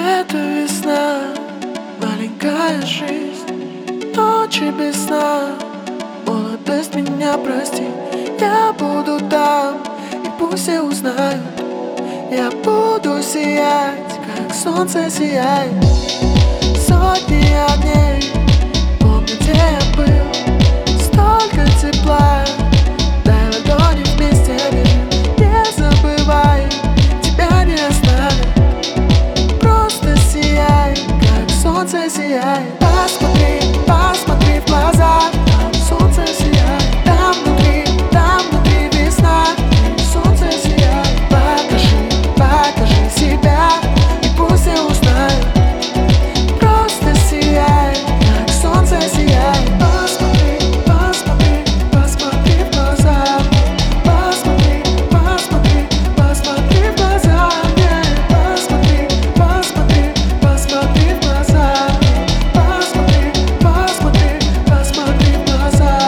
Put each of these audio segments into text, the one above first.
Это весна, маленькая жизнь, ночи без сна, молодость меня прости. Я буду там, и пусть все узнают. Я буду сиять, как солнце сияет. Сотни огней, помню, где я был. Столько тепла, дай ладони вместе бежим. Не забывай, тебя не оставят. Просто сияй, как солнце сияет. Посмотри, посмотри в глаза, там солнце сияет. Там внутри весна, солнце сияет. Покажи, покажи себя, и пусть все узнают. Просто сияй, как солнце сияет. Посмотри, посмотри, посмотри в глаза. Посмотри, посмотри, посмотри в глаза. Посмотри, посмотри, посмотри в глаза. Посмотри, посмотри, посмотри в глаза.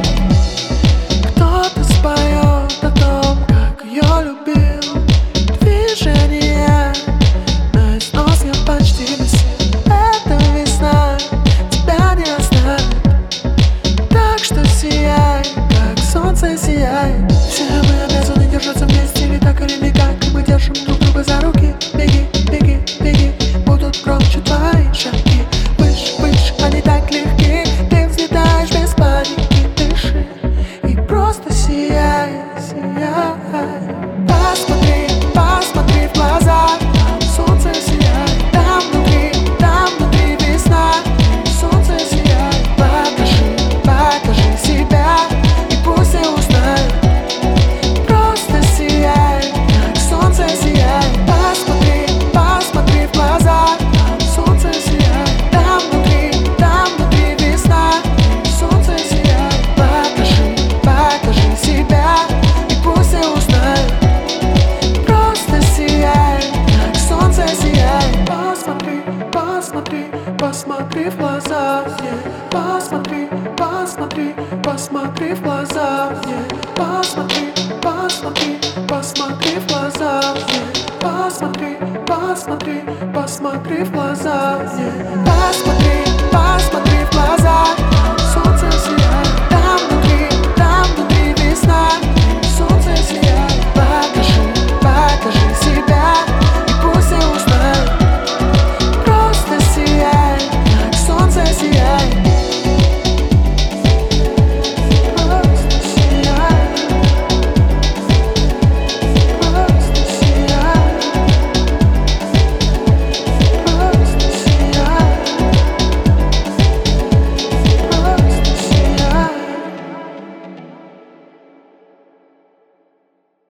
Кто-то споет о том, как ее любил. Движение, но износ я почти без сил. Это весна, тебя не оставит. Так что сияй, как солнце сияет. Все мы обязаны держаться вместе, или так, или никак. Мы держим друг друга за руки. Беги, беги, беги, будут громче твои шаги. Выше, выше, они так легки. Ты взлетаешь без паники, дыши и просто сияй, сияй. Посмотри, посмотри в глаза, там солнце сияет. Там внутри весна, солнце сияет. Покажи, покажи себя, и пусть все узнают. Просто сияй, как солнце сияет. Посмотри, посмотри в глаза, там солнце сияет. Там внутри весна, солнце сияет. Покажи, покажи себя, и пусть все узнают. Просто сияй, как солнце сияет. Посмотри, посмотри, посмотри в глаза. Посмотри, посмотри, посмотри в глаза. Посмотри, посмотри, посмотри в глаза. Посмотри, посмотри, посмотри в глаза. Посмотри, посмотри в глаза.